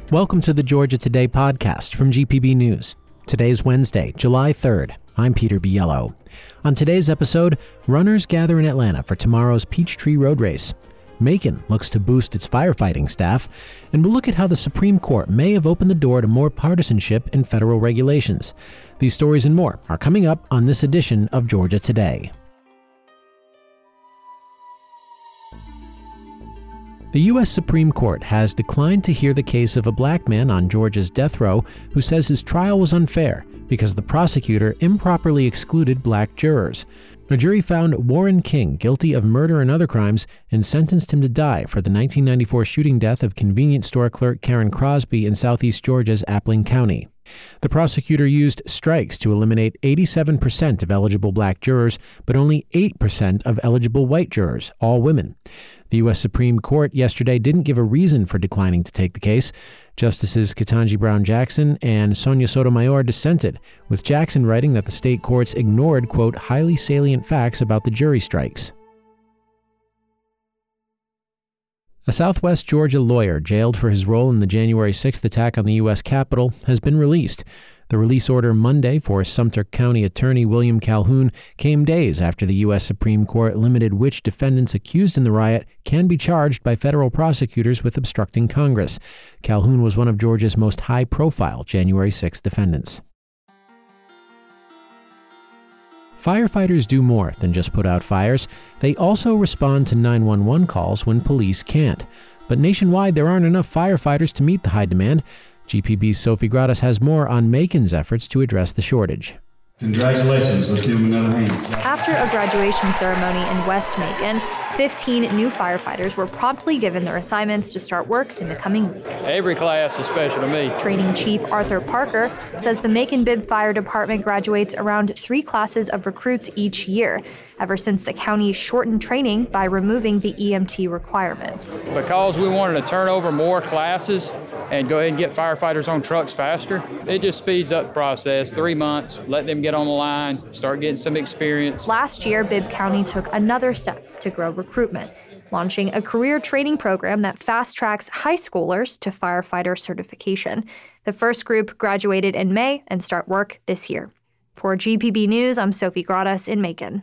Welcome to the Georgia Today podcast from GPB News. Today's Wednesday, July 3rd. I'm Peter Biello. On today's episode, runners gather in Atlanta for tomorrow's Peachtree Road Race. Macon looks to boost its firefighting staff, and we'll look at how the Supreme Court may have opened the door to more partisanship in federal regulations. These stories and more are coming up on this edition of Georgia Today. The U.S. Supreme Court has declined to hear the case of a black man on Georgia's death row who says his trial was unfair because the prosecutor improperly excluded black jurors. A jury found Warren King guilty of murder and other crimes and sentenced him to die for the 1994 shooting death of convenience store clerk Karen Crosby in southeast Georgia's Appling County. The prosecutor used strikes to eliminate 87% of eligible black jurors, but only 8% of eligible white jurors, all women. The U.S. Supreme Court yesterday didn't give a reason for declining to take the case. Justices Ketanji Brown Jackson and Sonia Sotomayor dissented, with Jackson writing that the state courts ignored, quote, highly salient facts about the jury strikes. A Southwest Georgia lawyer jailed for his role in the January 6th attack on the U.S. Capitol has been released. The release order Monday for Sumter County Attorney William Calhoun came days after the U.S. Supreme Court limited which defendants accused in the riot can be charged by federal prosecutors with obstructing Congress. Calhoun was one of Georgia's most high-profile January 6th defendants. Firefighters do more than just put out fires. They also respond to 911 calls when police can't. But nationwide, there aren't enough firefighters to meet the high demand. GPB's Sophie Gradas has more on Macon's efforts to address the shortage. Congratulations. Let's give them another hand. After a graduation ceremony in West Macon, 15 new firefighters were promptly given their assignments to start work in the coming week. Every class is special to me. Training Chief Arthur Parker says the Macon-Bibb Fire Department graduates around 3 classes of recruits each year, ever since the county shortened training by removing the EMT requirements. Because we wanted to turn over more classes and go ahead and get firefighters on trucks faster, it just speeds up the process. 3 months, let them get on the line, start getting some experience. Last year, Bibb County took another step to grow recruitment, launching a career training program that fast-tracks high schoolers to firefighter certification. The first group graduated in May and start work this year. For GPB News, I'm Sophie Gradas in Macon.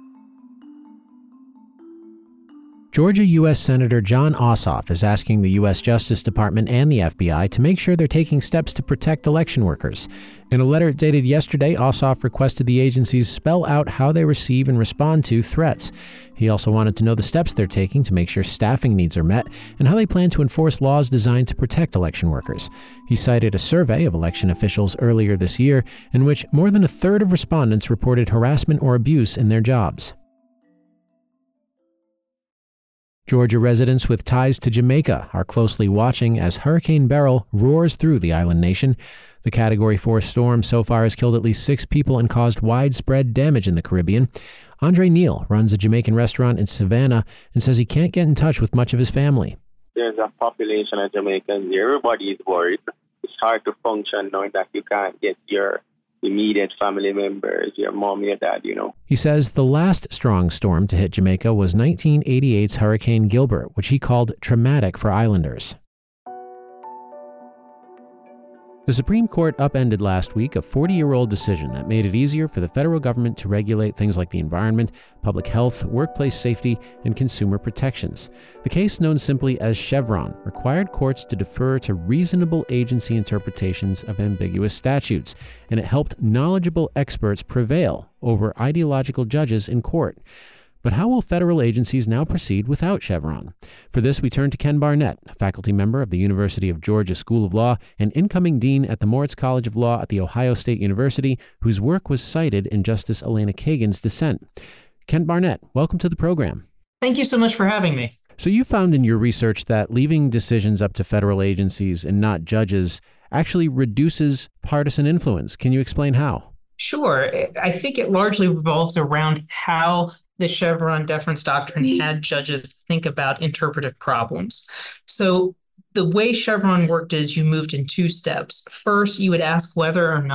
Georgia U.S. Senator Jon Ossoff is asking the U.S. Justice Department and the FBI to make sure they're taking steps to protect election workers. In a letter dated yesterday, Ossoff requested the agencies spell out how they receive and respond to threats. He also wanted to know the steps they're taking to make sure staffing needs are met and how they plan to enforce laws designed to protect election workers. He cited a survey of election officials earlier this year in which more than a third of respondents reported harassment or abuse in their jobs. Georgia residents with ties to Jamaica are closely watching as Hurricane Beryl roars through the island nation. The Category 4 storm so far has killed at least 6 people and caused widespread damage in the Caribbean. Andre Neal runs a Jamaican restaurant in Savannah and says he can't get in touch with much of his family. There's a population of Jamaicans. Everybody is worried. It's hard to function knowing that you can't get your immediate family members, your mom, your dad, He says the last strong storm to hit Jamaica was 1988's Hurricane Gilbert, which he called traumatic for islanders. The Supreme Court upended last week a 40-year-old decision that made it easier for the federal government to regulate things like the environment, public health, workplace safety, and consumer protections. The case, known simply as Chevron, required courts to defer to reasonable agency interpretations of ambiguous statutes, and it helped knowledgeable experts prevail over ideological judges in court. But how will federal agencies now proceed without Chevron? For this, we turn to Ken Barnett, a faculty member of the University of Georgia School of Law and incoming dean at the Moritz College of Law at The Ohio State University, whose work was cited in Justice Elena Kagan's dissent. Ken Barnett, welcome to the program. Thank you so much for having me. So you found in your research that leaving decisions up to federal agencies and not judges actually reduces partisan influence. Can you explain how? Sure. I think it largely revolves around how the Chevron deference doctrine had judges think about interpretive problems. So the way Chevron worked is you moved in 2 steps. First, you would ask whether or not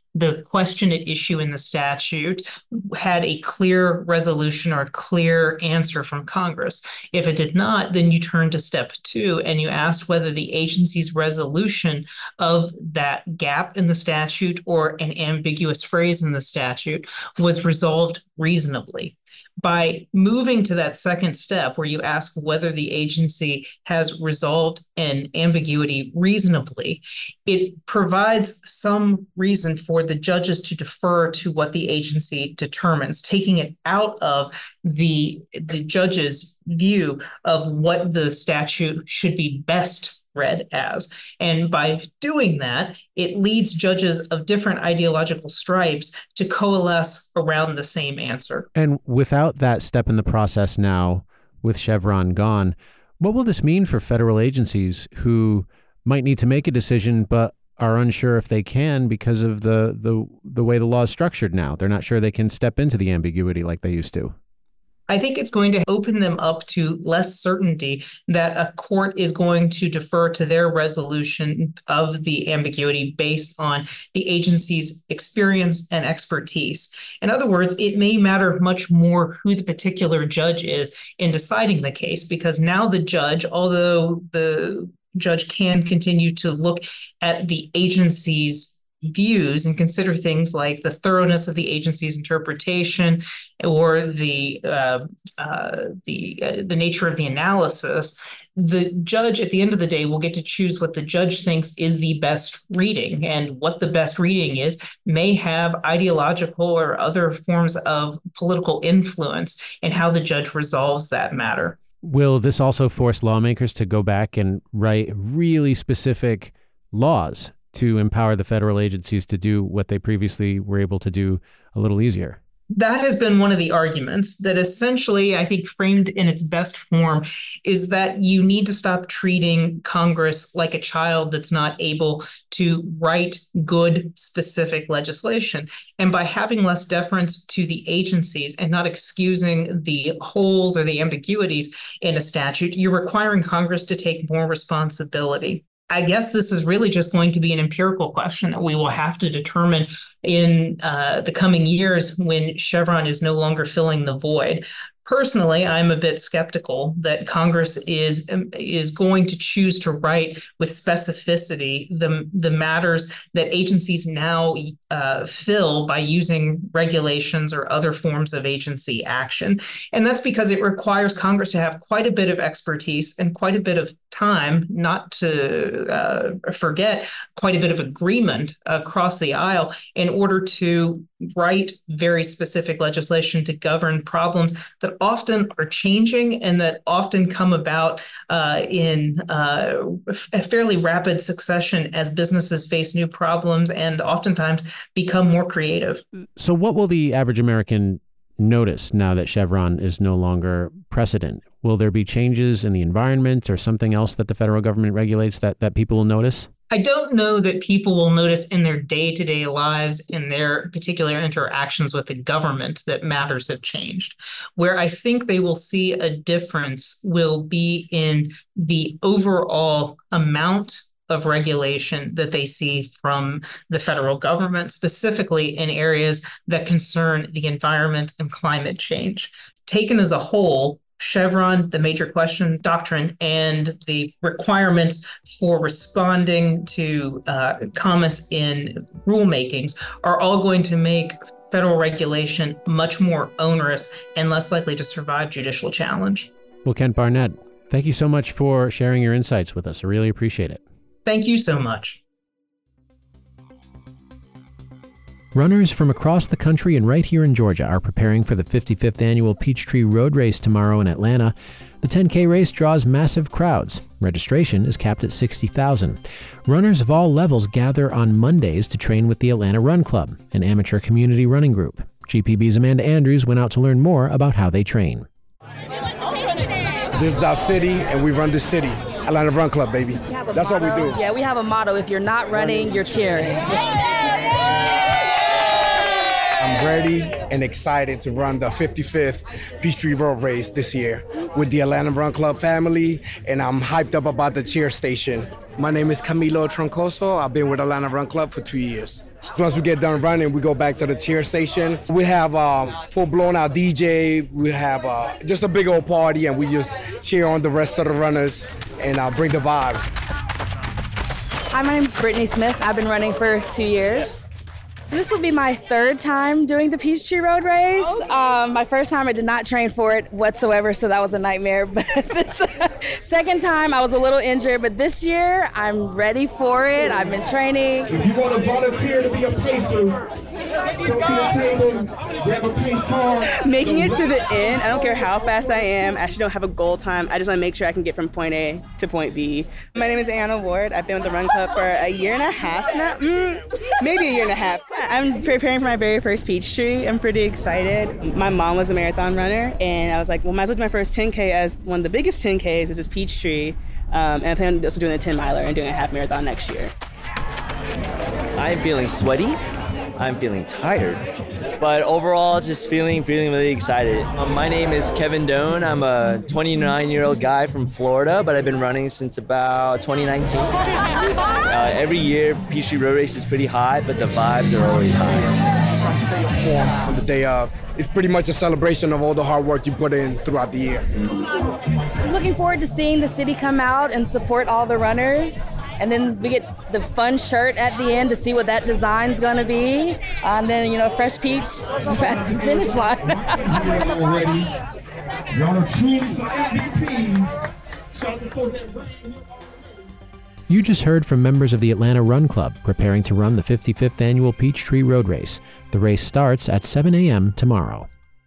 the question at issue in the statute had a clear resolution or a clear answer from Congress. If it did not, then you turn to step 2 and you asked whether the agency's resolution of that gap in the statute or an ambiguous phrase in the statute was resolved reasonably. By moving to that second step where you ask whether the agency has resolved an ambiguity reasonably, it provides some reason for the judges to defer to what the agency determines, taking it out of the judge's view of what the statute should be best read as. And by doing that, it leads judges of different ideological stripes to coalesce around the same answer. And without that step in the process now, with Chevron gone, what will this mean for federal agencies who might need to make a decision but are unsure if they can because of the way the law is structured now? They're not sure they can step into the ambiguity like they used to. I think it's going to open them up to less certainty that a court is going to defer to their resolution of the ambiguity based on the agency's experience and expertise. In other words, it may matter much more who the particular judge is in deciding the case, because now the judge, although the judge can continue to look at the agency's views and consider things like the thoroughness of the agency's interpretation or the nature of the analysis, the judge at the end of the day will get to choose what the judge thinks is the best reading. And what the best reading is may have ideological or other forms of political influence in how the judge resolves that matter. Will this also force lawmakers to go back and write really specific laws to empower the federal agencies to do what they previously were able to do a little easier? That has been one of the arguments that essentially, I think, framed in its best form, is that you need to stop treating Congress like a child that's not able to write good, specific legislation. And by having less deference to the agencies and not excusing the holes or the ambiguities in a statute, you're requiring Congress to take more responsibility. I guess this is really just going to be an empirical question that we will have to determine in the coming years when Chevron is no longer filling the void. Personally, I'm a bit skeptical that Congress is going to choose to write with specificity the matters that agencies now fill by using regulations or other forms of agency action. And that's because it requires Congress to have quite a bit of expertise and quite a bit of time, not to forget quite a bit of agreement across the aisle in order to write very specific legislation to govern problems that often are changing and that often come about in a fairly rapid succession as businesses face new problems and oftentimes become more creative. So what will the average American notice now that Chevron is no longer precedent? Will there be changes in the environment or something else that the federal government regulates that people will notice? I don't know that people will notice in their day-to-day lives, in their particular interactions with the government, that matters have changed. Where I think they will see a difference will be in the overall amount of regulation that they see from the federal government, specifically in areas that concern the environment and climate change. Taken as a whole, Chevron, the major question doctrine, and the requirements for responding to comments in rulemakings are all going to make federal regulation much more onerous and less likely to survive judicial challenge. Well, Kent Barnett, thank you so much for sharing your insights with us. I really appreciate it. Thank you so much. Runners from across the country and right here in Georgia are preparing for the 55th annual Peachtree Road Race tomorrow in Atlanta. The 10K race draws massive crowds. Registration is capped at 60,000. Runners of all levels gather on Mondays to train with the Atlanta Run Club, an amateur community running group. GPB's Amanda Andrews went out to learn more about how they train. This is our city, and we run this city. Atlanta Run Club, baby. That's what we do. Yeah, we have a motto. If you're not running, you're cheering. I'm ready and excited to run the 55th Peachtree Road Race this year with the Atlanta Run Club family, and I'm hyped up about the cheer station. My name is Camilo Troncoso. I've been with Atlanta Run Club for 2 years. Once we get done running, we go back to the cheer station. We have full-blown out DJ. We have just a big old party, and we just cheer on the rest of the runners and bring the vibes. Hi, my name is Brittany Smith. I've been running for 2 years. So this will be my third time doing the Peachtree Road Race. My first time I did not train for it whatsoever, so that was a nightmare. But this second time I was a little injured, but this year I'm ready for it. I've been training. If you want to volunteer to be a pacer, go to the table, grab a pace card. Making it to the end, I don't care how fast I am. I actually don't have a goal time. I just want to make sure I can get from point A to point B. My name is Anna Ward. I've been with the Run Club for a year and a half now. Maybe a year and a half. I'm preparing for my very first Peachtree. I'm pretty excited. My mom was a marathon runner, and I was like, well, might as well do my first 10K as one of the biggest 10Ks, which is Peachtree. And I plan on also doing a 10-miler and doing a half marathon next year. I'm feeling sweaty. I'm feeling tired. But overall, just feeling really excited. My name is Kevin Doan. I'm a 29-year-old guy from Florida, but I've been running since about 2019. Every year, Peachtree Road Race is pretty hot, but the vibes are always high. On the day of, it's pretty much a celebration of all the hard work you put in throughout the year. Just looking forward to seeing the city come out and support all the runners. And then we get the fun shirt at the end to see what that design's gonna be. And then, fresh peach at the finish line. Already. Y'all are choosing some MVPs. You just heard from members of the Atlanta Run Club preparing to run the 55th annual Peachtree Road Race. The race starts at 7 a.m. tomorrow.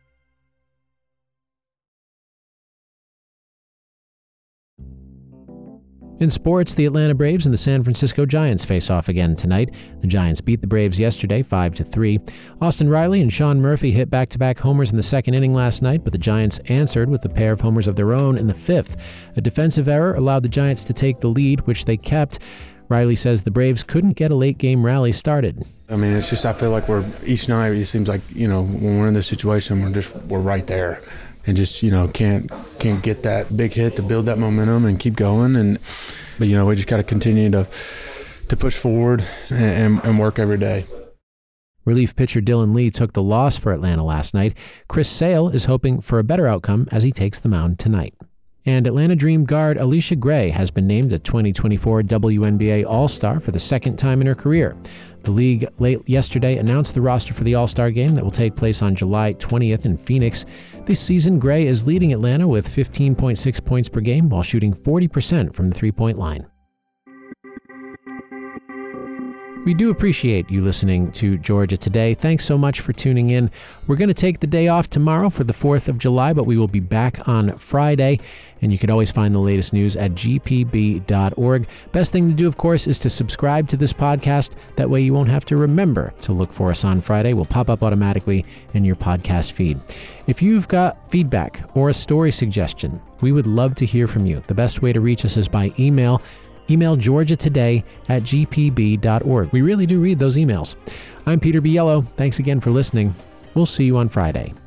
In sports, the Atlanta Braves and the San Francisco Giants face off again tonight. The Giants beat the Braves yesterday 5-3. Austin Riley and Sean Murphy hit back-to-back homers in the second inning last night, but the Giants answered with a pair of homers of their own in the fifth. A defensive error allowed the Giants to take the lead, which they kept. Riley says the Braves couldn't get a late-game rally started. I mean, it's just I feel like each night it seems like, when we're in this situation, we're right there. And just, can't get that big hit to build that momentum and keep going. But we just got to continue to push forward and work every day. Relief pitcher Dylan Lee took the loss for Atlanta last night. Chris Sale is hoping for a better outcome as he takes the mound tonight. And Atlanta Dream guard Alicia Gray has been named a 2024 WNBA All-Star for the second time in her career. The league late yesterday announced the roster for the All-Star game that will take place on July 20th in Phoenix. This season, Gray is leading Atlanta with 15.6 points per game while shooting 40% from the three-point line. We do appreciate you listening to Georgia Today. Thanks so much for tuning in. We're going to take the day off tomorrow for the 4th of July, but we will be back on Friday. And you can always find the latest news at gpb.org. Best thing to do, of course, is to subscribe to this podcast. That way you won't have to remember to look for us on Friday. We'll pop up automatically in your podcast feed. If you've got feedback or a story suggestion, we would love to hear from you. The best way to reach us is by email. Email georgiatoday@gpb.org. We really do read those emails. I'm Peter Biello. Thanks again for listening. We'll see you on Friday.